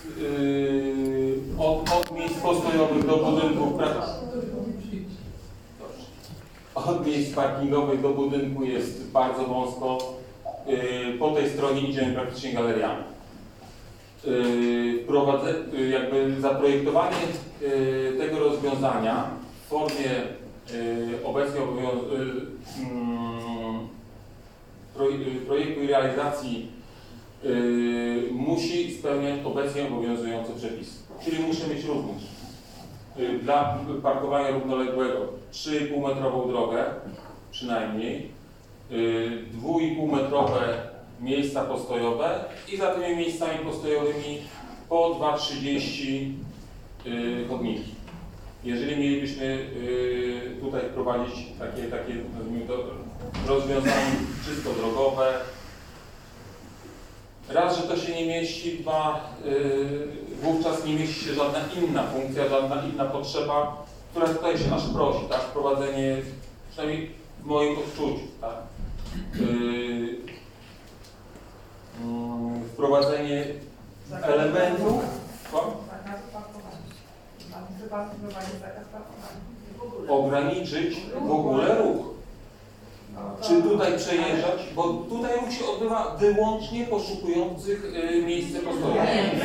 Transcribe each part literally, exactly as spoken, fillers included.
yy, od, od miejsc postojowych do budynków, od miejsc parkingowych do budynku jest bardzo wąsko. Yy, po tej stronie idziemy praktycznie galeriami. Yy, wprowadzę, yy, jakby zaprojektowanie yy, tego rozwiązania w formie yy, obecnie obowiązującego yy, yy, projektu i realizacji yy, musi spełniać obecnie obowiązujące przepisy. Czyli muszę mieć również yy, dla parkowania równoległego trzy i pół metrową drogę przynajmniej, yy, dwa i pół metrowe miejsca postojowe i za tymi miejscami postojowymi po dwa trzydzieści yy, chodniki. Jeżeli mielibyśmy yy, tutaj wprowadzić takie, takie nazwijmy to, rozwiązanie czysto drogowe, raz, że to się nie mieści, dwa, yy, wówczas nie mieści się żadna inna funkcja, żadna inna potrzeba, która tutaj się aż prosi, tak? Wprowadzenie, przynajmniej w moim odczuciu, tak? Yy, yy, wprowadzenie elementów. Ograniczyć w ogóle ruch. Czy tutaj przejeżdżać, bo tutaj ruch się odbywa wyłącznie poszukujących y, miejsce postoju.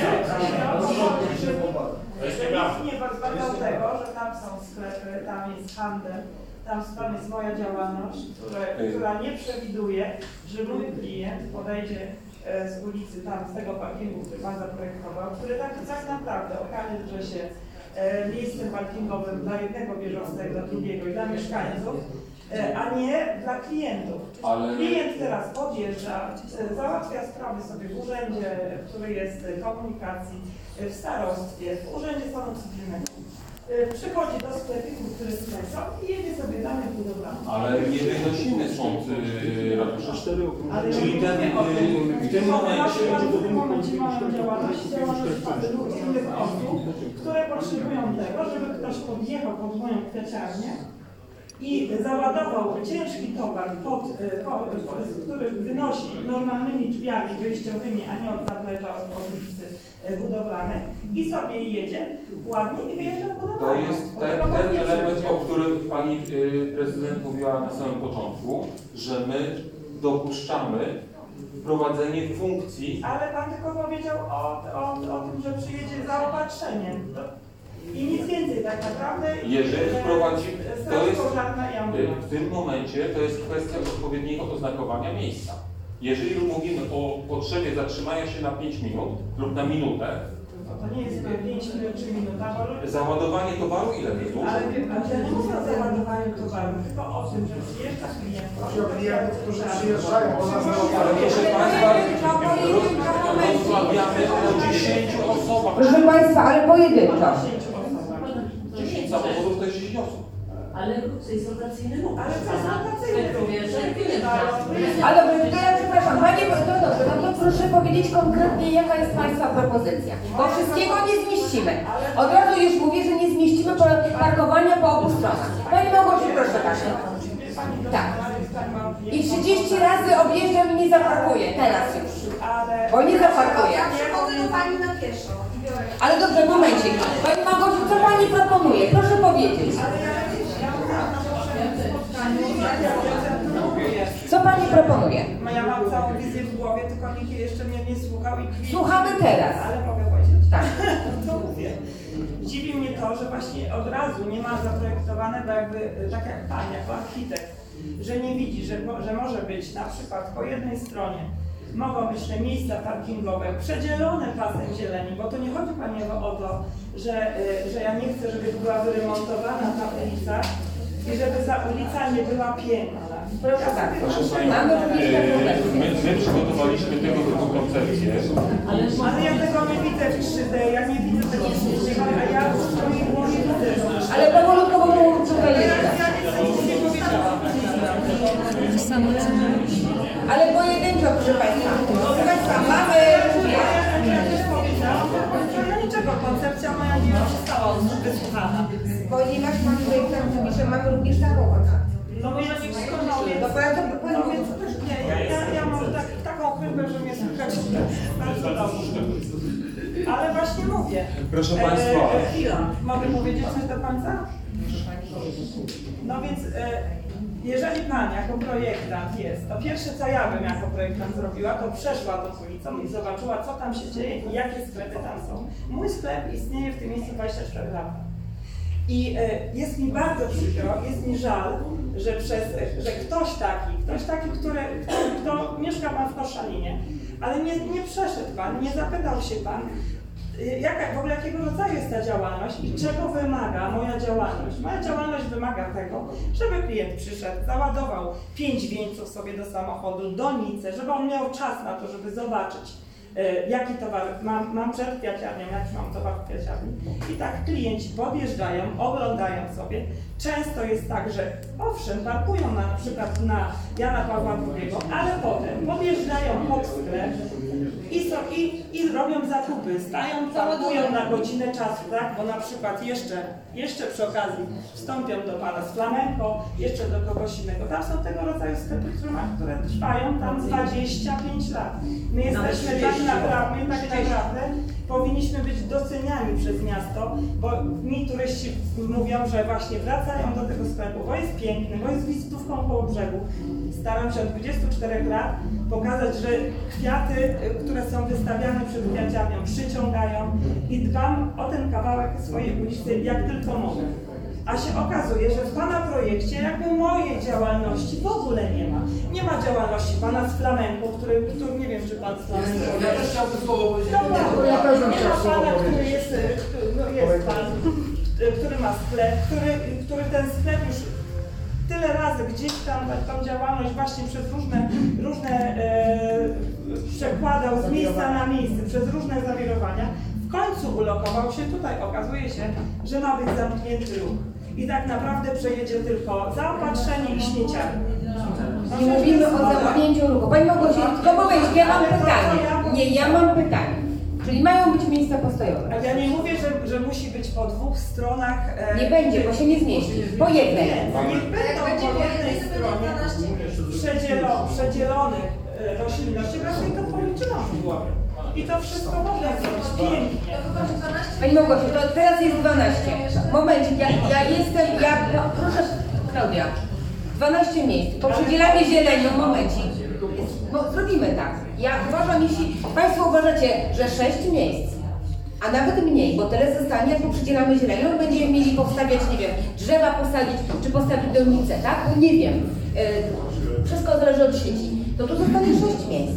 Nie pozbawiał tego, że tam są sklepy, tam jest handel, tam, tam jest moja działalność, które, która nie przewiduje, że mój klient podejdzie z ulicy, tam z tego parkingu, który pan zaprojektował, który tak, tak naprawdę okaże się miejscem parkingowym dla jednego bieżącego, dla drugiego i dla mieszkańców, a nie dla klientów. Ale... Klient teraz podjeżdża, załatwia sprawy sobie w urzędzie, który jest komunikacji, w starostwie, w urzędzie stanu cywilnego. Przychodzi do sklepików, które tutaj są i jedzie sobie danych budowlanych. Ale nie wynosimy sąd yy, ratusza. Czyli ten, yy, w tym momencie... W tym momencie mamy działalność, działalność innych osób, które potrzebują tego, żeby ktoś podjechał pod moją kwiaciarnię i załadował ciężki towar, pod, pod, który wynosi normalnymi drzwiami wyjściowymi, a nie od zaplecza od ulicy budowlanej i sobie jedzie ładnie i wyjeżdża budowlaną. To jest ten, ten element, o którym pani y, prezydent mówiła na samym początku, że my dopuszczamy wprowadzenie funkcji. Ale pan tylko powiedział o, o, o tym, że przyjedzie zaopatrzenie. I nic więcej tak naprawdę. Jeżeli wprowadzimy, to jest, i w tym momencie to jest kwestia odpowiedniego oznakowania miejsca. Jeżeli mówimy o potrzebie zatrzymania się na pięć minut lub na minutę, to nie jest pięć minut czy minuta, bo... Załadowanie towaru ile minut? Ale, ale nie mówię o załadowaniu towaru, tylko o tym, że przyjeżdża klient. Chodzi o klientów, którzy przyjeżdżają do nas na Ale proszę Państwa, rozmawiamy o dziesięciu osobach. Proszę Państwa, ale pojedynczo. dziesięć samochodów to jest dziesięć osób. Ale to jest rotacyjny ruch. Ale to jest rotacyjny ruch. Ale dobrze, to ja przepraszam, Panie, no dobrze, no to proszę powiedzieć konkretnie, jaka jest Państwa propozycja. Bo wszystkiego nie zmieścimy. Od razu już mówię, że nie zmieścimy parkowania po obu stronach. Pani Małgosiu, proszę Panią. Tak. I trzydzieści razy objeżdżam i nie zaparkuję, teraz już. Bo nie zaparkuję. Ja przychodzę do Pani na pieszo. Ale dobrze, momencik. Pani Małgosiu, co Pani proponuje? Proszę powiedzieć. Co Pani proponuje? No ja mam całą wizję w głowie, tylko nikt jeszcze mnie nie słuchał i klient... Słuchamy teraz. Ale mogę powiedzieć. Tak. To mówię. Dziwi mnie to, że właśnie od razu nie ma zaprojektowane, bo jakby, tak jak Pan, jako architekt, że nie widzi, że, że może być na przykład po jednej stronie mogą być te miejsca parkingowe przedzielone pasem zieleni, bo to nie chodzi Pani o to, że, że ja nie chcę, żeby była wyremontowana ta ulica i żeby ta ulica nie była piękna. Proszę tak, Proszę Pani, mamy my, my przygotowaliśmy tego typu koncepcję. Ale, ale ja tego nie widzę w trzy D, ja nie widzę tego w trzy D, a ja w swojej głowie widzę. Ale powolutko, bo mu tutaj jest. Ja nic nie powiedziałam. Ale pojedynczo, proszę Państwa. Proszę Państwa, mamy... Ja też powiedziałam, ja niczego, koncepcja moja nie została wysłuchana. Ponieważ Pani projektant mówi, że mamy również taką koncepcję. No bo ja nie przekonuję. No bo ja to powiem, więc też nie. Ja, ja, ja mam tak, taką chrypę, że mnie słychać bardzo dobrze. Ale właśnie mówię. Proszę E, Państwa. e, chwila, mogę powiedzieć coś do końca? No więc, e, jeżeli Pan jako projektant jest, to pierwsze co ja bym jako projektant zrobiła, to przeszła tą ulicą i zobaczyła, co tam się dzieje i jakie sklepy tam są. Mój sklep istnieje w tym miejscu dwadzieścia cztery lata. I e, jest mi bardzo przykro, jest mi żal, że, przez, że ktoś taki, ktoś taki, który, kto, kto mieszka Pan w Koszalinie, ale nie, nie przeszedł Pan, nie zapytał się Pan, jaka, w ogóle jakiego rodzaju jest ta działalność i czego wymaga moja działalność. Moja działalność wymaga tego, żeby klient przyszedł, załadował pięć wieńców sobie do samochodu, donicę, żeby on miał czas na to, żeby zobaczyć, jaki towar mam, mam przed kwiaciarnią, jaki mam towar w kwiaciarni. I tak klienci podjeżdżają, oglądają sobie. Często jest tak, że owszem, parkują na, na przykład na Jana Pawła drugiego, ale potem podjeżdżają pod sklep i, so, i, i robią zakupy, stają, parkują na godzinę czasu, tak? Bo na przykład jeszcze, jeszcze przy okazji wstąpią do Pana z flamenko, jeszcze do kogoś innego. Tam są tego rodzaju sklepy, które, które trwają tam dwadzieścia pięć lat. My jesteśmy tak naprawdę, my tak naprawdę powinniśmy być doceniani przez miasto, bo mi turyści mówią, że właśnie wracają do tego sklepu, bo jest piękny, bo jest wizytówką koło brzegu. Staram się od dwudziestu czterech lat pokazać, że kwiaty, które są wystawiane przed kwiaciarnią, przyciągają i dbam o ten kawałek swojej ulicy jak tylko mogę. A się okazuje, że w Pana projekcie jakby mojej działalności w ogóle nie ma. Nie ma działalności Pana z flamenko, który, który nie wiem, czy Pan z flamenko... Ja też chciałbym słowo powiedzieć. No, Ja też bym nie chciał ma słowo Pana, który powiedzieć. jest, no jest Pan, który ma sklep, który, który ten sklep już tyle razy gdzieś tam tą działalność właśnie przez różne, różne e, przekładał z miejsca na miejsce, przez różne zawirowania. W końcu ulokował się tutaj. Okazuje się, że ma być zamknięty ruch. I tak naprawdę przejedzie tylko zaopatrzenie i śmieciarnie. No, Nie mówimy o zamknięciu ruchu. Pani Małgosiu, tylko moment, ja mam pytanie. Nie, ja mam pytanie. Czyli mają być miejsca postojowe. A ja nie mówię, że, że musi być po dwóch stronach. E, Nie będzie, bo się nie zmieści. Po jednej. Niech będą po jednej stronie przedzielo, przedzielonych e, roślinności, właśnie to policzyłam w głowie. I to wszystko można zrobić pięknie. Pani Małgosiu, to teraz jest dwanaście. Momencik, ja, ja jestem, ja, no, proszę, Klaudia, dwanaście miejsc. Poprzedzielamy zielenią, momencik. Bo zrobimy tak. Ja uważam, jeśli Państwo uważacie, że sześć miejsc, a nawet mniej, bo tyle zostanie, jak poprzedzielamy zielenią, będziemy mieli powstawiać, nie wiem, drzewa posadzić, czy postawić donicę, tak? No nie wiem. Yy, wszystko zależy od sieci. To tu zostanie sześć miejsc.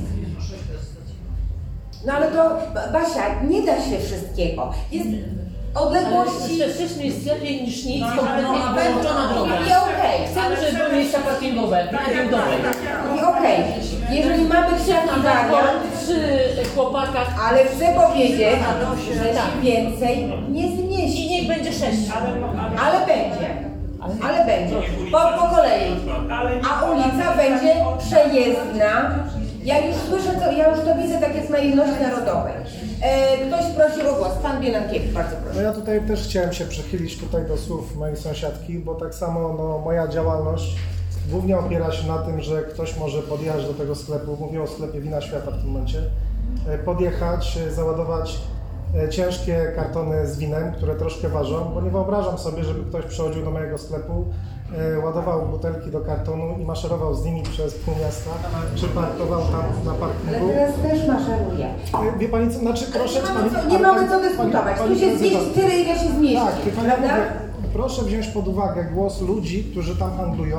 No ale to, Basia, nie da się wszystkiego. Jest odległości... Ale sześć miejsc lepiej niż nic, No, kompletnie ale- wyłączona droga. I okej. Chcemy, żeby były miejsca parkingowe, na giełdowej. I okej. Jeżeli mamy księgarnia, Przy chłopakach, ale chcę powiedzieć, że się więcej nie i zmieści. niech będzie sześć. Ale, ale, Ale będzie. Ale będzie. Po, po kolei. ale nie A ulica będzie przejezdna. Ja już słyszę, to, ja już to widzę, tak jest na jedności narodowej. E, ktoś prosił o głos. Pan Bielankiewicz, bardzo No proszę. ja tutaj też chciałem się przychylić tutaj do słów mojej sąsiadki, bo tak samo no, moja działalność głównie opiera się na tym, że ktoś może podjechać do tego sklepu, mówię o sklepie Wina Świata w tym momencie, e, podjechać, e, załadować e, ciężkie kartony z winem, które troszkę ważą, bo nie wyobrażam sobie, żeby ktoś przychodził do mojego sklepu, e, ładował butelki do kartonu i maszerował z nimi przez pół miasta, czy parkował tam na Ale parkingu. teraz też maszeruje. E, Wie Pani co, znaczy proszę... Nie mamy pani, co, nie ale mamy pani- co pani- dyskutować. pani Tu się prezydent- zmieści tyle, ile się zmieści. Tak, tylko ja Prawda? mówię, proszę wziąć pod uwagę głos ludzi, którzy tam handlują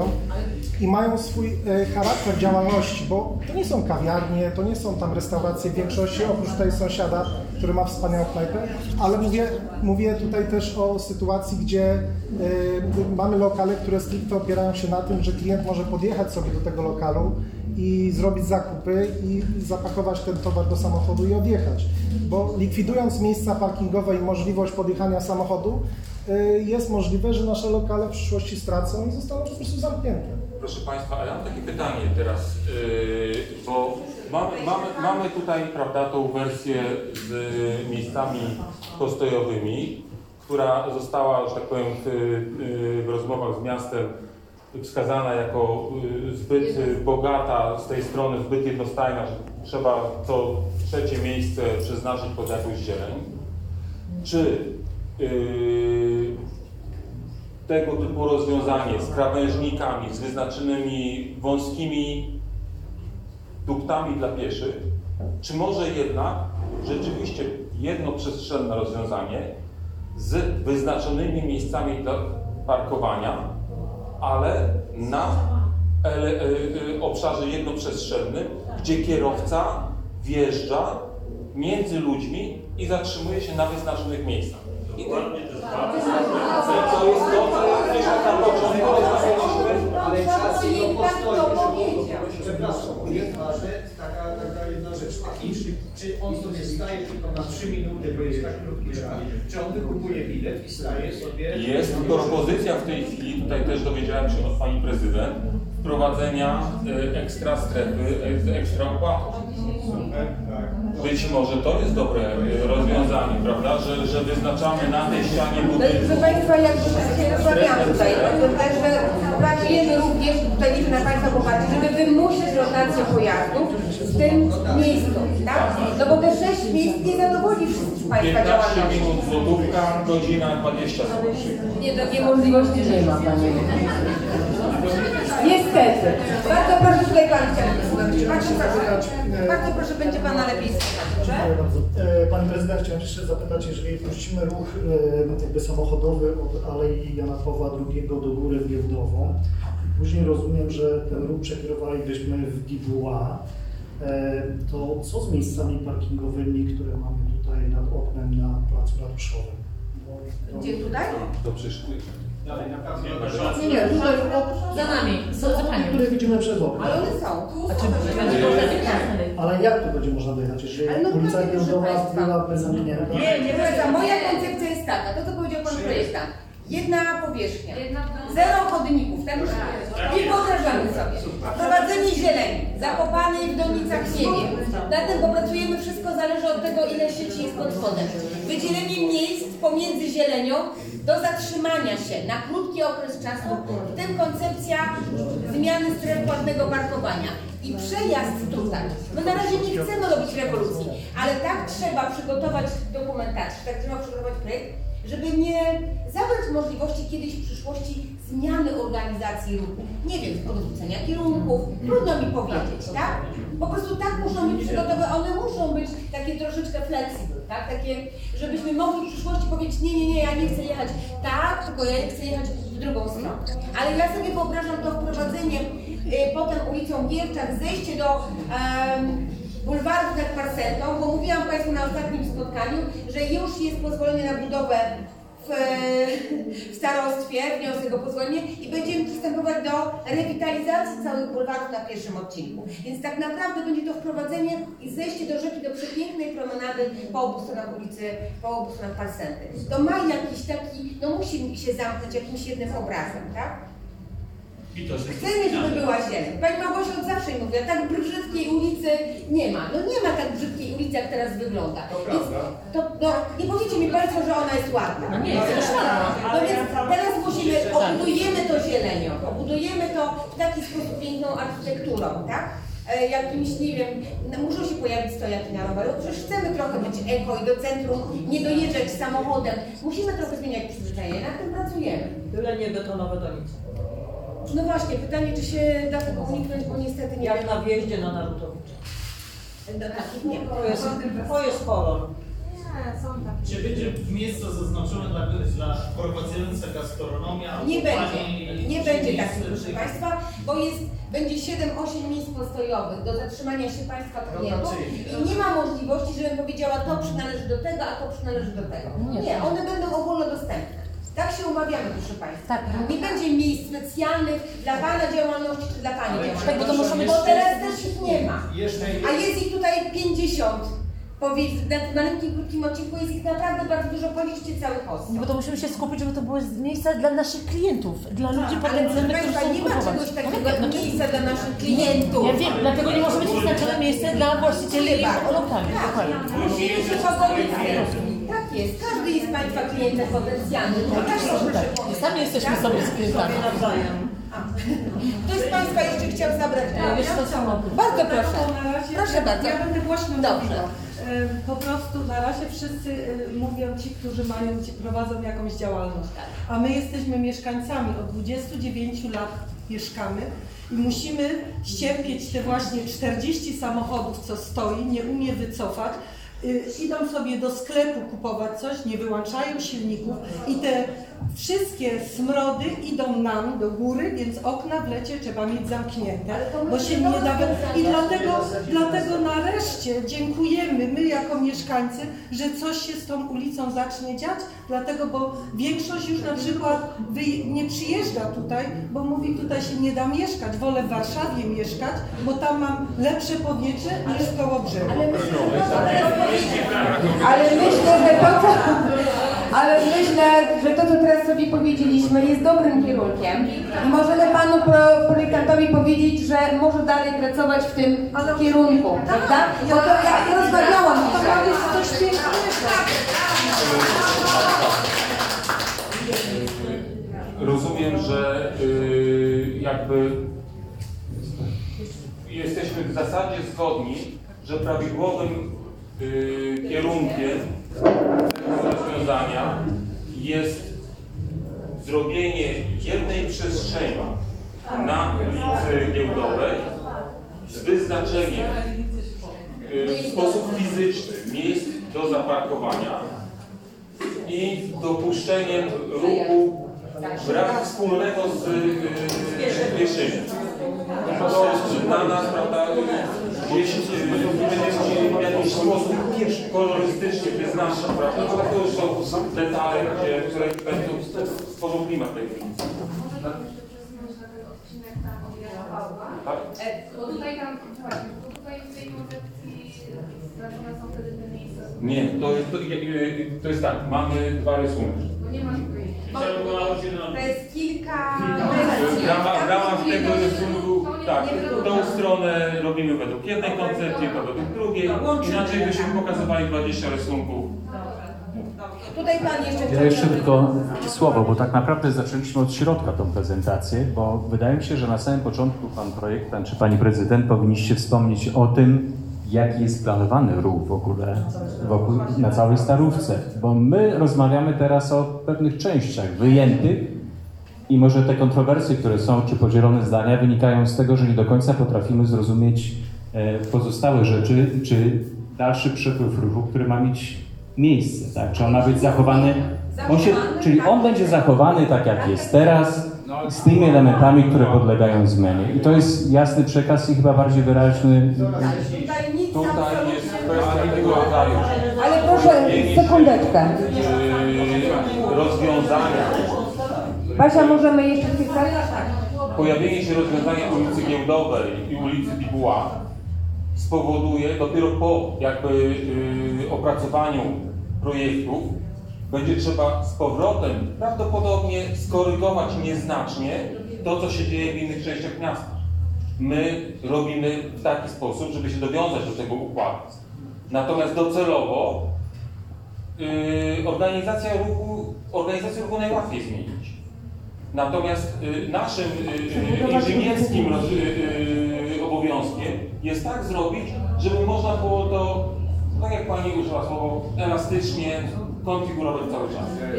i mają swój e, charakter działalności, bo to nie są kawiarnie, to nie są tam restauracje w większości, oprócz tej sąsiada, który ma wspaniałą knajpę, ale mówię, mówię tutaj też o sytuacji, gdzie e, mamy lokale, które stricte opierają się na tym, że klient może podjechać sobie do tego lokalu i zrobić zakupy i zapakować ten towar do samochodu i odjechać, bo likwidując miejsca parkingowe i możliwość podjechania samochodu, jest możliwe, że nasze lokale w przyszłości stracą i zostaną po prostu zamknięte. Proszę Państwa, a ja mam takie pytanie teraz, yy, bo mamy, mamy, mamy tutaj, prawda, tą wersję z miejscami postojowymi, która została, że tak powiem, w, yy, w rozmowach z miastem wskazana jako yy, zbyt bogata z tej strony, zbyt jednostajna, że trzeba to trzecie miejsce przeznaczyć pod jakąś zieleń, czy yy, tego typu rozwiązanie z krawężnikami, z wyznaczonymi wąskimi duktami dla pieszych, czy może jednak rzeczywiście jedno przestrzenne rozwiązanie z wyznaczonymi miejscami do parkowania, ale na ele, e, e, obszarze jednoprzestrzennym, gdzie kierowca wjeżdża między ludźmi i zatrzymuje się na wyznaczonych miejscach. I to, to jest to, co gdzieś na początku rozmawialiśmy. Ale czas jego postoi. Przepraszam, jest ważne, taka, taka jedna rzecz. Techniczny, czy on sobie staje tylko na trzy minuty, bo jest tak krótki czas, czy on wykupuje bilet i staje sobie... Jest propozycja w tej chwili, tutaj też dowiedziałem się od pani prezydent, wprowadzenia e, ekstra strefy, e, ekstra opłatów. Być może to jest dobre e, rozwiązanie, prawda, że, że wyznaczamy na tej ścianie budynku. Proszę Państwa, jak się rozmawiałam tutaj, także planujemy również, tutaj liczę na Państwa poparcie, żeby wymusić rotację pojazdów w tym miejscu, tak? No bo te sześć miejsc nie zadowoli wszystkich Państwa piętnaście działalności. minut złotówka, godzina dwadzieścia złotych. Nie, takiej możliwości nie ma, Panie. Niestety. Bardzo proszę tutaj Pan chciał. Bardzo proszę, bardzo proszę, będzie Pana lepiej słychać, dobrze? Dziękuję bardzo. E, Pani Prezydent, chciałem jeszcze zapytać, jeżeli puścimy ruch e, jakby samochodowy od Alei Jana Pawła drugiego do Góry w Giełdową, później rozumiem, że ten ruch przekierowalibyśmy w Gibuła, e, to co z miejscami parkingowymi, które mamy tutaj nad oknem na Placu Ratuszowym? Bo to- Gdzie tutaj? To przyszły. Nie, nie, tutaj. Za nami, za, za panią. które widzimy przez okno. Ale one są. A czy będzie można dojechać? Ale jak tu będzie można dojechać, jeżeli Ale no ulica proszę Giełdowa Państwa. byłaby zamknięta? Nie, nie, proszę, moja koncepcja jest taka, to co powiedział Pan projektant. Jedna powierzchnia, zero chodników, tak? Nie wyobrażamy sobie. Prowadzenie zieleni, zakopanej w donicach ziemi. Na tym popracujemy, wszystko zależy od tego, ile sieci jest pod spodem. Wydzielenie miejsc pomiędzy zielenią do zatrzymania się na krótki okres czasu, w tym koncepcja zmiany stref płatnego parkowania. I przejazd tutaj. My na razie nie chcemy robić rewolucji, ale tak trzeba przygotować dokumentację, tak trzeba przygotować projekt, żeby nie zabrać możliwości kiedyś w przyszłości zmiany organizacji ruchu. Nie wiem, odwrócenia kierunków, trudno mi powiedzieć, tak? Po prostu tak muszą być przygotowane, one muszą być takie troszeczkę flexible, tak? Takie, żebyśmy mogli w przyszłości powiedzieć, nie, nie, nie, ja nie chcę jechać tak, tylko ja chcę jechać w drugą stronę. Ale ja sobie wyobrażam to wprowadzenie, y, potem ulicą Gierczak, zejście do um, bulwarów nad Parsentą, bo mówiłam Państwu na ostatnim spotkaniu, że już jest pozwolenie na budowę w, w starostwie, wniosek o pozwolenie i będziemy przystępować do rewitalizacji całych bulwarów na pierwszym odcinku. Więc tak naprawdę będzie to wprowadzenie i zejście do rzeki, do przepięknej promenady po obu stronach ulicy, po obu stronach Parsenty. To ma jakiś taki, no musi się zamknąć jakimś jednym obrazem, tak? Chcemy, żeby była zieleń. Pani Małgosia od zawsze mówiła, tak brzydkiej ulicy nie ma. No nie ma tak brzydkiej ulicy, jak teraz wygląda. To Więc prawda. to, no, nie powiecie mi Państwo, że ona jest ładna. No nie, jest też ładna. No więc teraz musimy, obudujemy to zielenią, obudujemy to w taki sposób piękną architekturą, tak? E, jakimś, nie wiem, no, muszą się pojawić stojaki na roweru. Przecież chcemy trochę być eko i do centrum, nie dojeżdżać samochodem. Musimy trochę zmieniać przyzwyczajenie, nad tym pracujemy. Byle nie betonowe donice. No właśnie, pytanie, czy się da tego uniknąć, bo niestety nie Jak wiem. na wjeździe na Narutowicza. Do takich nie To jest, to jest kolor. Czy będzie miejsce zaznaczone dla, dla prowadzących gastronomia? Nie albo będzie, pani- nie czy będzie miejsce, takich, proszę czy- Państwa, bo jest, będzie siedem osiem miejsc postojowych do zatrzymania się Państwa klientów i nie ma możliwości, żebym powiedziała, to przynależy do tego, a to przynależy do tego. Nie, one będą ogólnodostępne. Tak się umawiamy, proszę Państwa. Tak. Nie będzie miejsc specjalnych dla Pana działalności czy dla Pani działalności. Tak, bo to muszą być- Bo teraz też ich nie ma. Jeszcze A jest ich tutaj pięćdziesiąt. Powiedz, na malutkim, krótkim odcinku jest ich naprawdę bardzo dużo, policzcie cały host. Bo to musimy się skupić, żeby to były miejsca dla naszych klientów, dla ludzi Ale proszę potencjalnych, którzy Państwa, chcą nie ma kupować. czegoś No takiego wiem, no, miejsca dla naszych klientów. ja wiem, dlatego nie może być wyznaczone miejsce dla właścicieli Chyba. lokalnych. Tak, Dokładnie. musimy się pogodzić z tym. Tak, Tak jest. Każdy jest Państwa klientem potencjalnym. To też proszę powiedzieć. Sami jesteśmy sobie z klientami. Ktoś z Państwa jeszcze chciał zabrać głos? Wiesz, to samo. Bardzo proszę. Na razie, Proszę ja, bardzo. Ja będę głośno Dobrze. mówiła. E, Po prostu na razie wszyscy e, mówią ci, którzy mają, ci prowadzą jakąś działalność. A my jesteśmy mieszkańcami, od dwudziestu dziewięciu lat mieszkamy i musimy ścierpieć te właśnie czterdzieści samochodów, co stoi, nie umie wycofać. Y, idą sobie do sklepu kupować coś, nie wyłączają silników i te wszystkie smrody idą nam do góry, więc okna w lecie trzeba mieć zamknięte, bo się nie da. I dlatego, dlatego nareszcie dziękujemy my jako mieszkańcy, że coś się z tą ulicą zacznie dziać, dlatego, bo większość już na przykład wy- nie przyjeżdża tutaj, bo mówi, tutaj się nie da mieszkać, wolę w Warszawie mieszkać, bo tam mam lepsze powietrze niż w Kołobrzegu. Ale myślę, że to, co, ale myślę, że to, co teraz sobie powiedzieliśmy, jest dobrym kierunkiem i możemy panu pro, projektantowi powiedzieć, że może dalej pracować w tym kierunku, prawda? Bo to ja rozmawiałam dzisiaj. To jest coś pięknego. Rozumiem, że y, jakby jesteśmy w zasadzie zgodni, że prawidłowym y, kierunkiem tego rozwiązania jest zrobienie jednej przestrzeni na ulicy Giełdowej z wyznaczeniem y, w sposób fizyczny miejsc do zaparkowania i dopuszczeniem ruchu brak wspólnego z yy, pieszymi. To jest dla nas, prawda, jeśli będziemy chcieli w jakiś sposób kolorystycznie wyznaczyć, prawda, to to już są detale, gdzie, które będą stworzą klimat tej ulicy. Tak? Bo tutaj tam, właśnie, bo tutaj w tej koncepcji znaczone są wtedy te miejsca. Nie, to jest, to, to jest tak, mamy dwa rysunki. Bo nie ma To jest kilka... W ramach, w ramach tego rysunku, tak, tą stronę robimy według jednej koncepcji, to według drugiej, inaczej byśmy pokazywali dwadzieścia rysunków. Tutaj pan jeszcze chciał... Ja jeszcze tylko słowo, bo tak naprawdę zaczęliśmy od środka tą prezentację, bo wydaje mi się, że na samym początku pan projektant czy pani prezydent powinniście wspomnieć o tym, jaki jest planowany ruch w ogóle wokół, na całej Starówce, bo my rozmawiamy teraz o pewnych częściach wyjętych i może te kontrowersje, które są, czy podzielone zdania wynikają z tego, że nie do końca potrafimy zrozumieć e, pozostałe rzeczy, czy dalszy przepływ ruchu, który ma mieć miejsce, tak? Czy on ma być zachowany, on się, czyli on będzie zachowany tak jak jest teraz, z tymi elementami, które podlegają zmianie. I to jest jasny przekaz i chyba bardziej wyraźny. Tutaj nic Tutaj jest kwestia tego rodzaju. Ale proszę, sekundeczkę. Yy, rozwiązania. Basia, możemy jeszcze kilka? Pojawienie się rozwiązania ulicy Giełdowej i ulicy Bibuła spowoduje dopiero po jakby yy, opracowaniu projektów będzie trzeba z powrotem prawdopodobnie skorygować nieznacznie to, co się dzieje w innych częściach miasta. My robimy w taki sposób, żeby się dowiązać do tego układu. Natomiast docelowo yy, organizacja ruchu, organizację ruchu najłatwiej zmienić. Natomiast yy, naszym yy, inżynierskim yy, obowiązkiem jest tak zrobić, żeby można było to, tak jak pani użyła słowo, elastycznie konfigurować cały czas.